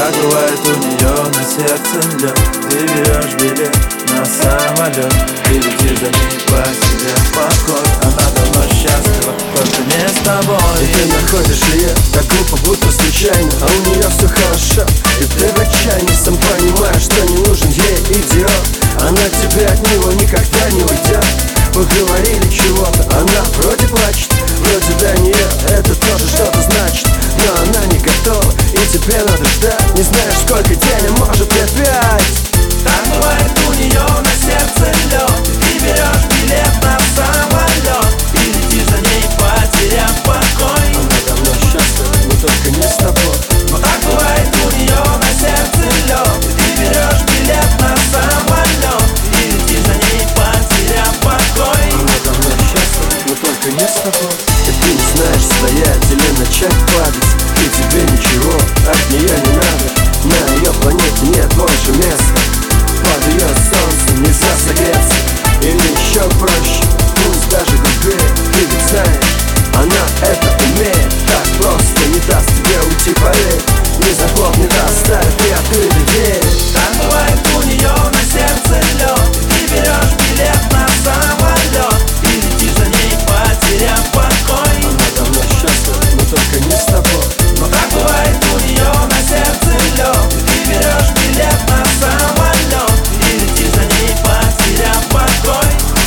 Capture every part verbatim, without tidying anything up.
так бывает у нее на сердце лед. Ты берешь билет на самолет и летишь за ней, потеряв покой. Она давно счастлива, только не с тобой. И ты находишь ее так глупо, будто случайно, а у нее все хорошо. И ты в отчаянии сам понимаешь, что не нужен ей идиот. Она тебе от него никогда не уйдет. Вы говорили чего-то, она вроде плачет, вроде для нее это тоже что-то значит. Но она не готова, и тебе надо ждать. Не знаешь, сколько дней, а может и пять. Так бывает у нее на сердце лед. Ты берешь билет на самолет и летишь за ней, потеряв покой. Она давно счастлива, но только не с тобой. Но так бывает у нее на сердце лед. Ты берешь билет на самолет и летишь за ней, потеряв покой. Она давно счастлива, но только не с тобой. И ты не знаешь, стоять или начать падать. И тебе ничего от нее не надо. На ее планете нет больше места. Под ее солнцем нельзя согреться. Или еще проще, пусть даже глупее. Ты ведь знаешь, она это умеет. Так просто не даст тебе уйти, поверь. Не захлопнет, оставит приоткрытой дверь. Так бывает у нее на сердце лед. Ты берешь билет на самолет и летишь за ней, потеряв покой. Она давно счастлива, но только не с тобой. Но так бывает у нее на сердце лед. Ты берешь билет на самолет и летишь за ней, потеряв покой.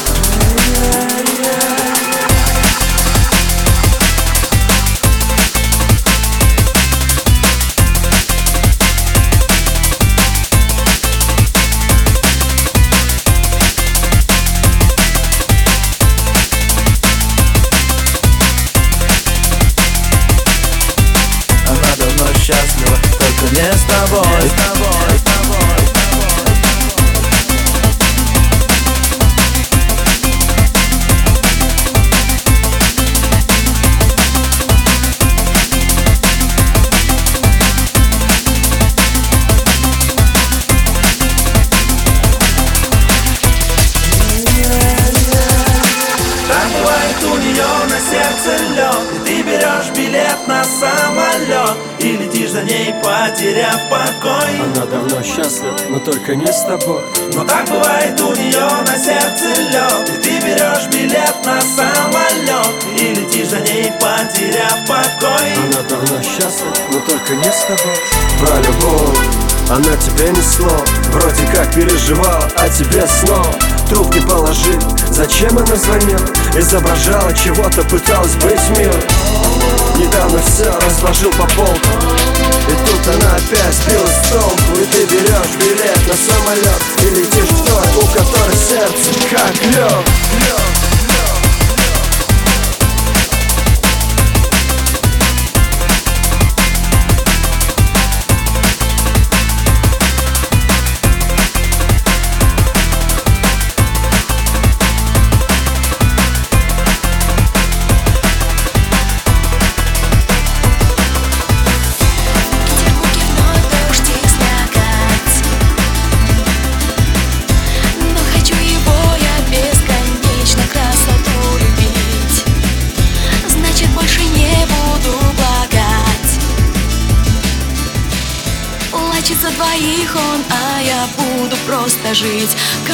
Счастлива, только не с тобой, с тобой, с тобой. Так бывает у нее на сердце лед. И ты берешь билет на самолет и летишь за ней, потеряв покой. Она давно счастлива, но только не с тобой. Но так бывает у нее на сердце лед. И ты берешь билет на самолет и летишь за ней, потеряв покой. Она давно счастлива, но только не с тобой. Про любовь она тебе несло, вроде как переживала, а тебе снова трубки положи. Зачем она звонила? Изображала чего-то, пыталась быть милой. Недавно все разложил по полкам, и тут она опять сбилась с толку. И ты берешь билет на самолет и летишь в той, у которой сердце как лед. За двоих он, а я буду просто жить.